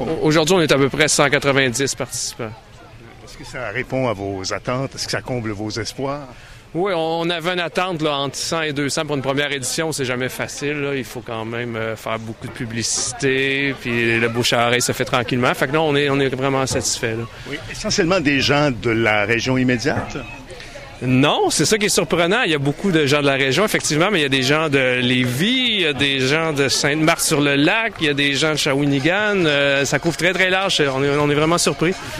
Aujourd'hui, on est à peu près 190 participants. Est-ce que ça répond à vos attentes? Est-ce que ça comble vos espoirs? Oui, on avait une attente là, entre 100 et 200 pour une première édition. C'est jamais facile. Là. Il faut quand même faire beaucoup de publicité. Puis le bouche à oreille se fait tranquillement. Fait que là, on est vraiment satisfait. Oui, essentiellement des gens de la région immédiate? Non, c'est ça qui est surprenant. Il y a beaucoup de gens de la région, effectivement, mais il y a des gens de Lévis, il y a des gens de Sainte-Marthe-sur-le-Lac, il y a des gens de Shawinigan. Ça couvre très, très large. On est vraiment surpris.